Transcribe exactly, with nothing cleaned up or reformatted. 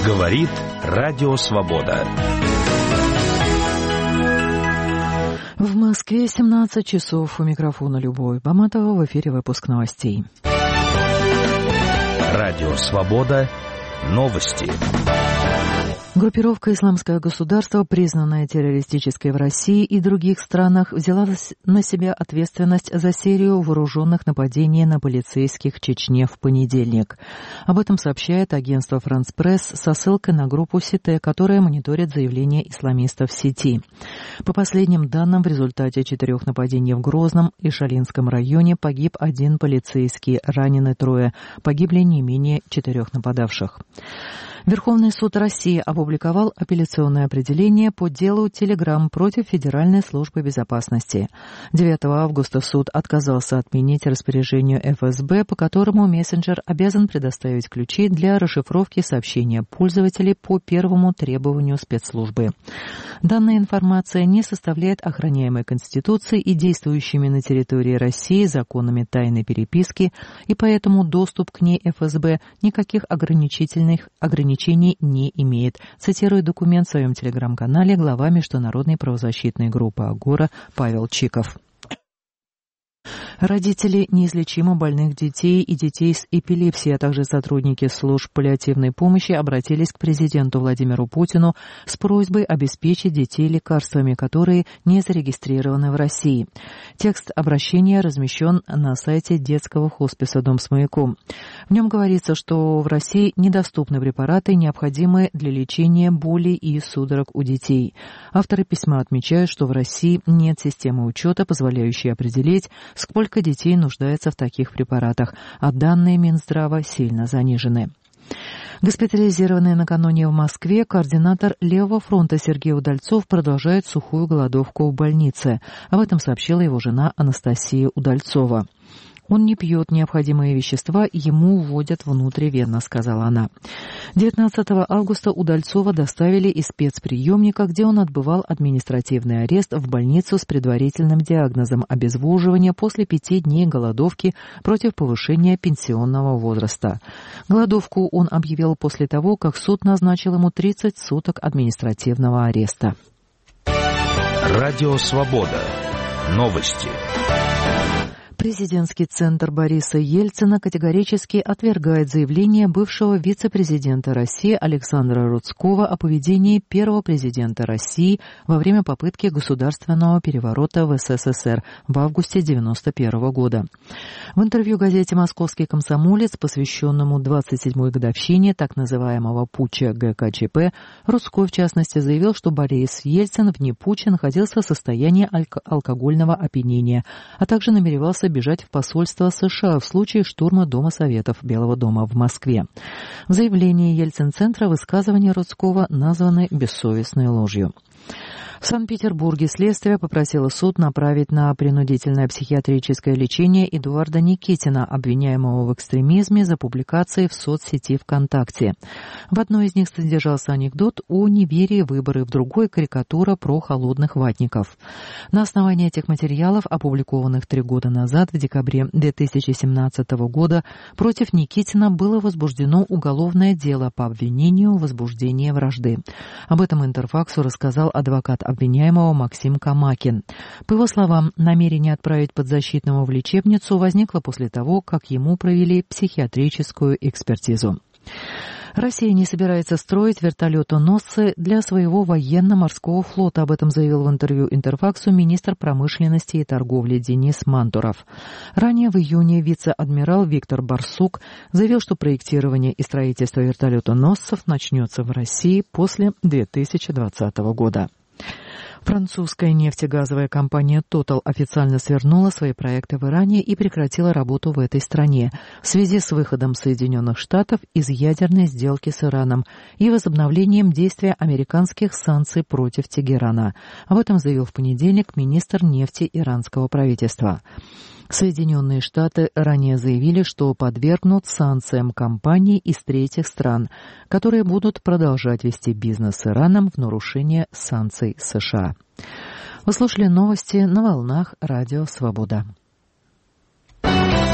Говорит Радио Свобода. В Москве семнадцать часов. У микрофона Любовь Баматова. В эфире выпуск новостей. Радио Свобода. Новости. Группировка «Исламское государство», признанная террористической в России и других странах, взяла на себя ответственность за серию вооруженных нападений на полицейских в Чечне в понедельник. Об этом сообщает агентство «Франс Пресс» со ссылкой на группу СИТЭ, которая мониторит заявления исламистов в сети. По последним данным, в результате четырех нападений в Грозном и Шалинском районе погиб один полицейский, ранены трое, погибли не менее четырех нападавших. Верховный суд России опубликовал апелляционное определение по делу «Телеграм» против Федеральной службы безопасности. девятого августа суд отказался отменить распоряжение эф эс бэ, по которому мессенджер обязан предоставить ключи для расшифровки сообщения пользователей по первому требованию спецслужбы. Данная информация не составляет охраняемой Конституцией и действующими на территории России законами тайной переписки, и поэтому доступ к ней эф эс бэ никаких ограничительных ограничений не имеет, цитирует документ в своем телеграм-канале глава международной правозащитной группы «Агора» Павел Чиков. Родители неизлечимо больных детей и детей с эпилепсией, а также сотрудники служб паллиативной помощи обратились к президенту Владимиру Путину с просьбой обеспечить детей лекарствами, которые не зарегистрированы в России. Текст обращения размещен на сайте детского хосписа «Дом с маяком». В нем говорится, что в России недоступны препараты, необходимые для лечения боли и судорог у детей. Авторы письма отмечают, что в России нет системы учета, позволяющей определить, сколько детей нуждается в таких препаратах, а данные Минздрава сильно занижены. Госпитализированный накануне в Москве координатор Левого фронта Сергей Удальцов продолжает сухую голодовку в больнице. Об этом сообщила его жена Анастасия Удальцова. «Он не пьет необходимые вещества, ему вводят внутривенно», — сказала она. девятнадцатого августа Удальцова доставили из спецприемника, где он отбывал административный арест, в больницу с предварительным диагнозом обезвоживания после пяти дней голодовки против повышения пенсионного возраста. Голодовку он объявил после того, как суд назначил ему тридцать суток административного ареста. Радио Свобода. Новости. Президентский центр Бориса Ельцина категорически отвергает заявление бывшего вице-президента России Александра Рудского о поведении первого президента России во время попытки государственного переворота в эс эс эс эр в августе девяносто первого года. В интервью газете «Московский комсомолец», посвященному двадцать седьмой годовщине так называемого путча гэ ка че пэ, Рудской, в частности, заявил, что Борис Ельцин вне путча находился в состоянии алк- алкогольного опьянения, а также намеревался бежать в посольство США в случае штурма Дома Советов Белого дома в Москве. В заявлении Ельцин-центра высказывания Рудского названы бессовестной ложью. В Санкт-Петербурге следствие попросило суд направить на принудительное психиатрическое лечение Эдуарда Никитина, обвиняемого в экстремизме, за публикации в соцсети ВКонтакте. В одной из них содержался анекдот о неверии в выборы, в другой — карикатура про холодных ватников. На основании этих материалов, опубликованных три года назад, в декабре две тысячи семнадцатого года, против Никитина было возбуждено уголовное дело по обвинению в возбуждении вражды. Об этом Интерфаксу рассказал адвокат обвиняемого Максим Камакин. По его словам, намерение отправить подзащитного в лечебницу возникло после того, как ему провели психиатрическую экспертизу. Россия не собирается строить вертолетоносцы для своего военно-морского флота. Об этом заявил в интервью Интерфаксу министр промышленности и торговли Денис Мантуров. Ранее в июне вице-адмирал Виктор Барсук заявил, что проектирование и строительство вертолетоносцев начнется в России после две тысячи двадцатого года. Французская нефтегазовая компания Total официально свернула свои проекты в Иране и прекратила работу в этой стране в связи с выходом Соединенных Штатов из ядерной сделки с Ираном и возобновлением действия американских санкций против Тегерана. Об этом заявил в понедельник министр нефти иранского правительства. Соединенные Штаты ранее заявили, что подвергнут санкциям компаний из третьих стран, которые будут продолжать вести бизнес с Ираном в нарушение санкций США. Вы слушали новости на волнах Радио Свобода.